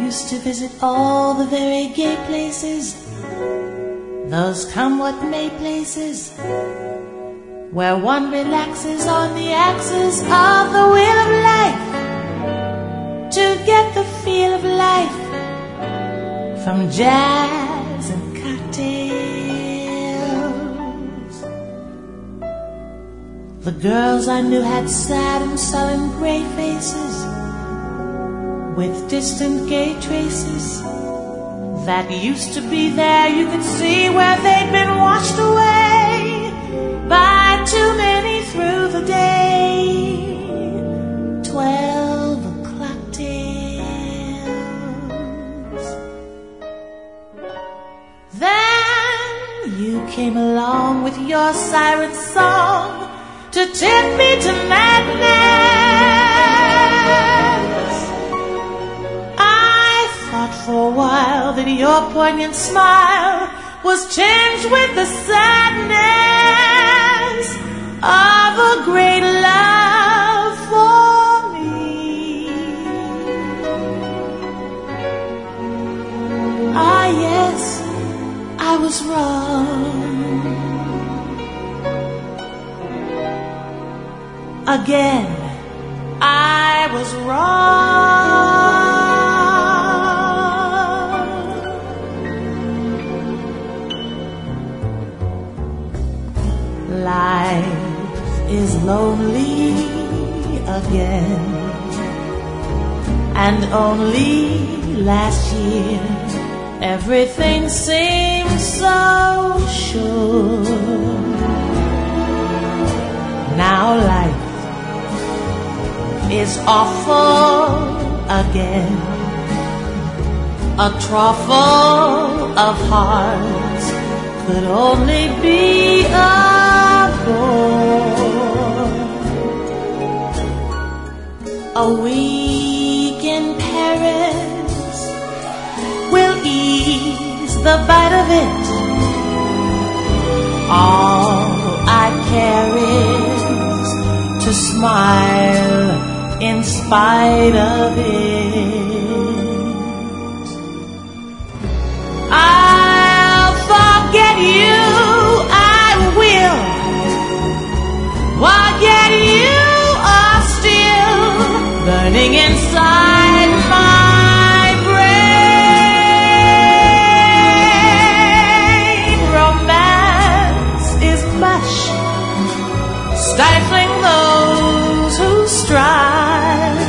used to visit all the very gay places, those come what may places, where one relaxes on the axis of the wheel of life to get the feel of life from jazz and cocktails. The girls I knew had sad and sullen gray faces with distant gay traces that used to be there. You could see where they'd been washed away by too many through the day. 12 o'clock tales. Then you came along with your siren song to tempt me to madness. I thought for a while that your poignant smile was tinged with the sadness of a great love for me. Ah, yes, I was wrong. Again, I was wrong. Life is lonely again, and only last year everything seemed so sure. Now life is awful again, a trough full of hearts could only be a bore. A week in Paris will ease the bite of it. All I care is to smile in spite of it. I'll forget you, I will. Forget you are still burning inside my brain. Romance is mush, stifling those who strive.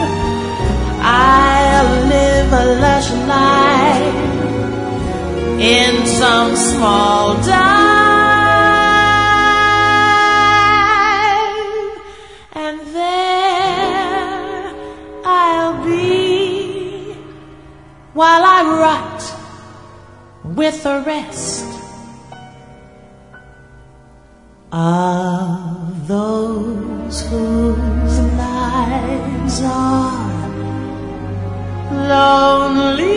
I'll live a lush life in some small dive, and there I'll be while I rot with the rest of those whose lives are lonely.